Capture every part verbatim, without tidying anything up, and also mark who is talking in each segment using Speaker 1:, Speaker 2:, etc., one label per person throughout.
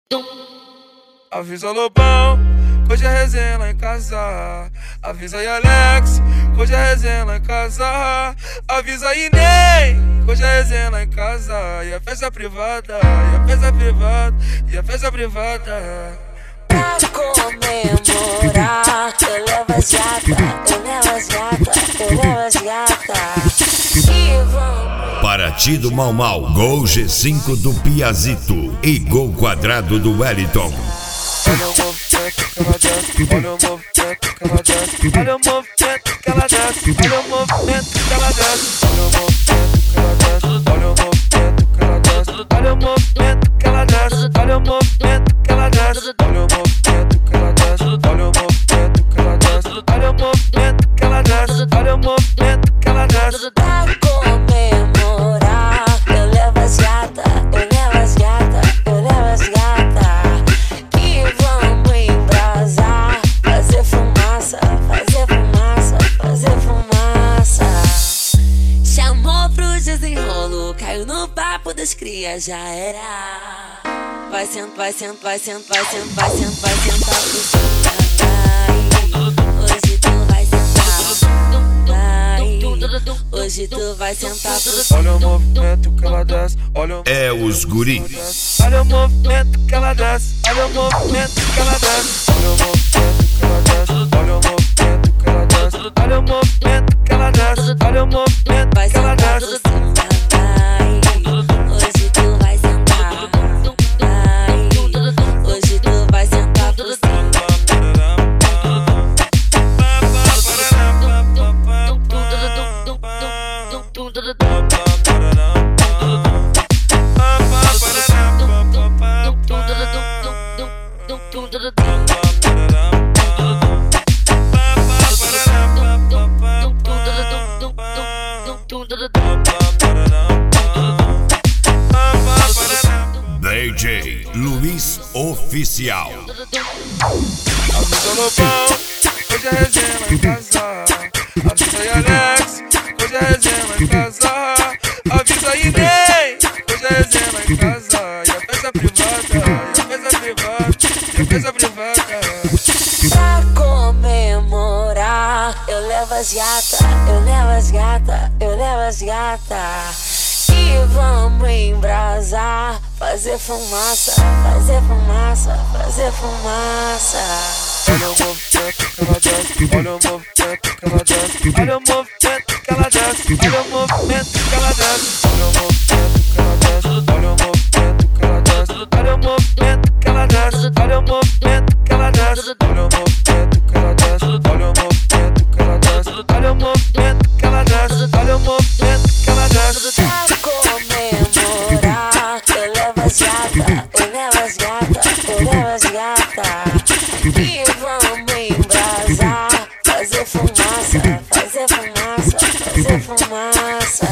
Speaker 1: Avisa Lobão, hoje é resenha lá em casa. Avisa aí Alex, hoje é resenha lá em casa. Avisa aí Ney, hoje é resenha lá em casa. E a festa privada, e a festa privada, e a festa privada.
Speaker 2: Pra comemorar, eu levo as gata, eu levo as gata, eu levo as gata. E vamos.
Speaker 3: Paraty do Mau Mau, Gol G cinco do Piazito e Gol Quadrado do Wellington.
Speaker 1: Olha o movimento que ela desce, olha o movimento que ela desce, olha o movimento que ela desce, olha o movimento que ela desce, olha o movimento que ela desce, olha o movimento que ela desce, olha o movimento que ela desce, olha o movimento que ela desce, olha o movimento que ela desce, olha o movimento que ela desce, olha o movimento que ela desce.
Speaker 2: Pra comemorar, eu levo as gata, eu levo as gata, eu levo as gata. Que vamos embrasar, fazer fumaça, fazer fumaça, fazer fumaça. Chamou pro desenrolo, caiu no papo das crias, já era. Vai sentar, vai sentar, vai sentar, vai sentar, vai sentar, vai sentar pro cima, vai. Hoje tu vai sentar, vai. Hoje tu vai sentar pro cima.
Speaker 1: Olha o movimento que ela desce, olha o
Speaker 3: É os guri.
Speaker 1: olha o movimento que ela desce, olha o movimento que ela desce, olha o movimento que ela desce, olha o movimento que ela desce, olha o movimento que ela desce, olha o movimento
Speaker 2: Vai
Speaker 1: que ela
Speaker 2: sentar pro
Speaker 1: desce.
Speaker 2: cima, vai. Hoje tu vai sentar, vai. Hoje tu vai sentar pro cima.
Speaker 3: D J Luiz Oficial.
Speaker 1: Avisa Lobão, hoje é resenha lá em casa. Avisa aí Alex, hoje é resenha lá em casa. Avisa aí Ney, hoje é resenha lá em casa. E a festa privada, e a festa privada, e a festa privada.
Speaker 2: Pra comemorar, eu levo as gata, eu levo as gata, eu levo as gata. E vamos embrasar, fazer fumaça, fazer fumaça, fazer fumaça.
Speaker 1: Olha o movimento que ela desce, olha o movimento que ela desce, olha o movimento que ela desce, olha o movimento que ela desce, olha o movimento que ela desce, olha o movimento que ela desce, olha o movimento que ela desce, olha o movimento que ela desce, olha o movimento que ela desce, olha o movimento que ela desce, olha o movimento que ela desce, olha o movimento que ela desce.
Speaker 2: Pra comemorar, eu levo as gata, eu levo as gata, eu levo as gata. E vamos embrasar, fazer fumaça, fazer fumaça, fazer fumaça.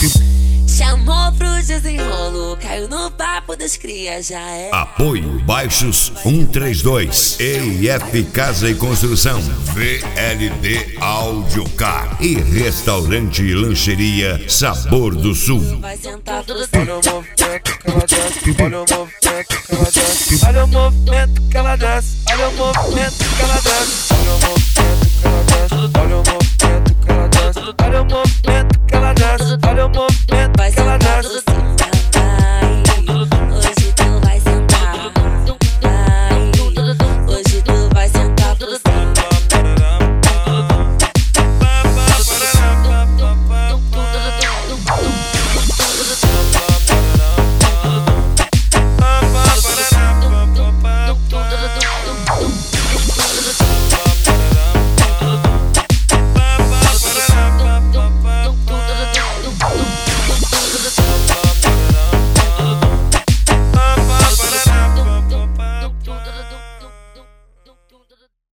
Speaker 2: Chamou pro desenrolo, caiu no papo das crias, já é.
Speaker 3: Apoio Baixos um três dois, E I F Casa e Construção, V L D Audiocar e Restaurante e Lancheria Sabor do Sul.
Speaker 2: Vai sentar pro
Speaker 1: Olha o movimento que ela desce, olha o movimento que ela desce, olha o movimento que ela desce, olha o movimento que ela desce, olha o movimento que ela desce, olha o movimento que ela desce, olha o movimento